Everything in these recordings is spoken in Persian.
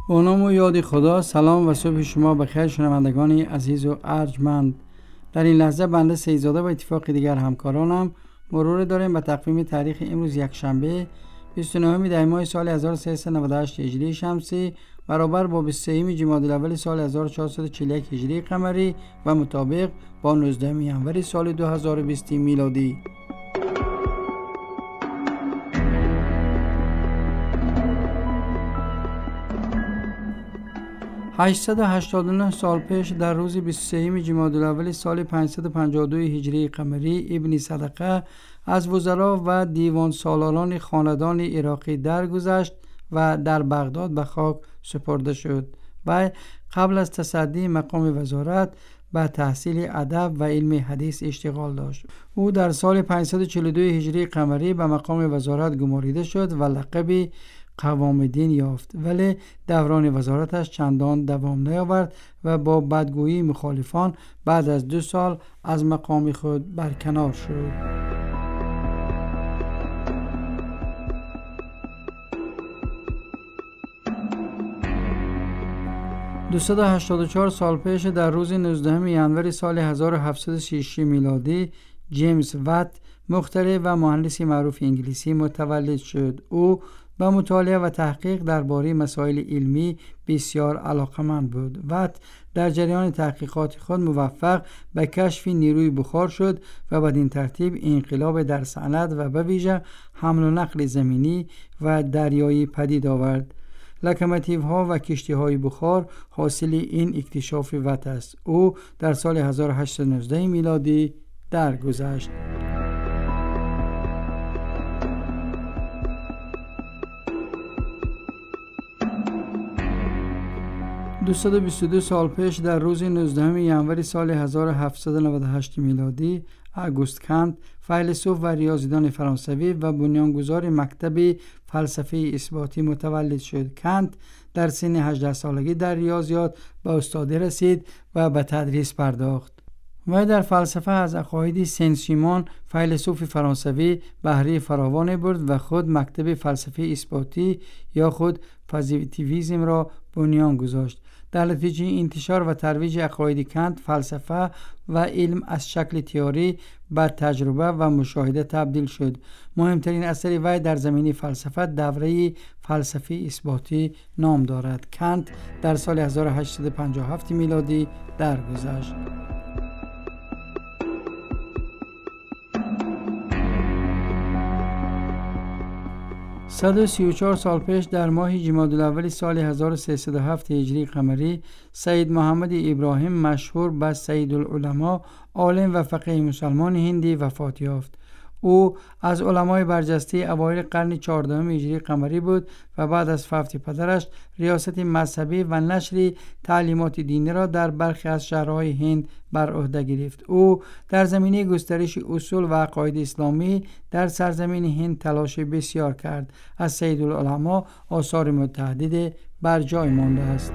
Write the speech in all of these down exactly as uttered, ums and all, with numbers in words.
به نام و یاد خدا. سلام و صبح شما بخیر شنوندگان عزیز و ارجمند. در این لحظه بنده سیدزاده و اتفاق دیگر همکارانم مرور داریم به تقویم تاریخ امروز یکشنبه بیست و نهم دی ماه سال هزار و سیصد و نود و هشت هجری شمسی برابر با بیست و سوم جمادی الاول سال هزار و چهارصد و چهل و یک هجری قمری و مطابق با نوزدهم ژانویه سال دو هزار و بیست میلادی. هشتصد و هشتاد و نه سال پیش در روز بیست و سوم جمادی الاول سال پانصد و پنجاه و دو هجری قمری ابن صدقه از وزرا و دیوان سالاران خاندان عراقی درگذشت و در بغداد به خاک سپرده شد و قبل از تصدی مقام وزارت به تحصیل ادب و علم حدیث اشتغال داشت. او در سال پانصد و چهل و دو هجری قمری به مقام وزارت گماریده شد و لقب قوام الدین یافت، ولی دوران وزارتش چندان دوام نیاورد و با بدگویی مخالفان بعد از دو سال از مقام خود برکنار شد. دویست و هشتاد و چهار سال پیش در روز نوزدهم ژانویه سال هزار و هفتصد و سی و شش میلادی جیمز وات مخترع و مهندس معروف انگلیسی متولد شد. او با مطالعه و تحقیق درباره مسائل علمی بسیار علاقمند بود. وات در جریان تحقیقات خود موفق به کشف نیروی بخار شد و بدین ترتیب انقلاب در صنعت و به ویژه حمل و نقل زمینی و دریایی پدید آورد. لوکوموتیوها و کشتی‌های بخار حاصل این اکتشاف وات است. او در سال هزار و هشتصد و نوزده میلادی درگذشت. دویست و بیست و دو سال پیش در روز نوزدهم ژانویه سال هزار و هفتصد و نود و هشت میلادی آگوست کانت فیلسوف و ریاضیدان فرانسوی و بنیانگذار مکتب فلسفه اثباتی متولد شد. کانت در سن هجده سالگی در ریاضیات به استادی رسید و به تدریس پرداخت. و در فلسفه از عقاید سن سیمون فیلسوف فرانسوی بهره فراوان برد و خود مکتب فلسفه اثباتی یا خود پوزیتیویسم را بنیان گذاشت. در نتیجه انتشار و ترویج عقاید کانت فلسفه و علم از شکل تئوری به تجربه و مشاهده تبدیل شد. مهمترین اثر وی در زمینه فلسفه دوره فلسفه اثباتی نام دارد. کانت در سال هزار و هشتصد و پنجاه و هفت میلادی درگذشت. صد و سی و چهار سال پیش در ماه جمادی الاول سال هزار و سیصد و هفت هجری قمری سید محمد ابراهیم مشهور به سید العلماء عالم و فقیه مسلمان هندی وفات یافت. او از علمای برجسته اوایل قرن چهاردهم هجری قمری بود و بعد از فوت پدرش ریاست مذهبی و نشر تعلیمات دینی را در برخی از شهرهای هند بر عهده گرفت. او در زمینه گسترش اصول و عقاید اسلامی در سرزمین هند تلاش بسیار کرد. از سید العلماء آثار متعدد بر جای مانده است.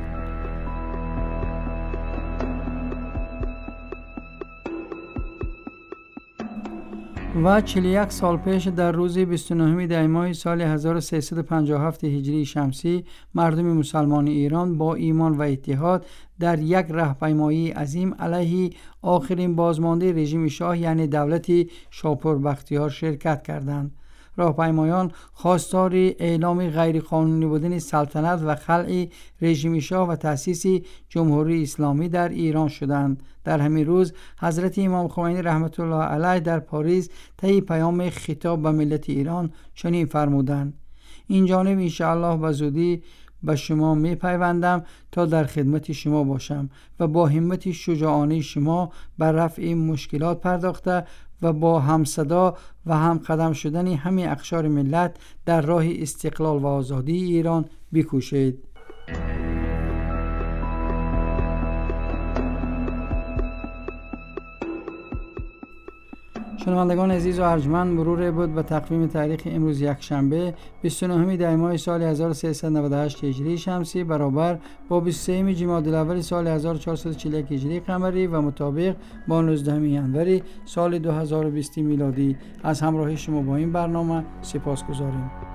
و چهل و یک سال پیش در روز بیست و نهم دی ماه سال هزار و سیصد و پنجاه و هفت هجری شمسی مردم مسلمان ایران با ایمان و اتحاد در یک راهپیمایی عظیم علیه آخرین بازمانده رژیم شاه یعنی دولت شاپور بختیار شرکت کردند. راهپیمایان خواستار اعلام غیرقانونی بودن سلطنت و خلع رژیم شاه و تأسیس جمهوری اسلامی در ایران شدند. در همین روز حضرت امام خمینی رحمت الله علیه در پاریس طی پیام خطاب به ملت ایران چنین فرمودند: این جانب انشاءالله به زودی به شما می پیوندم تا در خدمت شما باشم و با همت شجاعانه شما بر رفع مشکلات پرداخته و با همصدا و هم قدم شدن همه اقشار ملت در راه استقلال و آزادی ایران بکوشید. شنوندگان عزیز و ارجمند، مرور بود به تقویم تاریخ امروز یکشنبه بیست و نهم دی ماه سال هزار و سیصد و نود و هشت هجری شمسی برابر با بیست و سوم جمادی الاول سال هزار و چهارصد و چهل و یک هجری قمری و مطابق با نوزدهم ژانویه سال دو هزار و بیست میلادی. از همراهی شما با این برنامه سپاسگزاریم.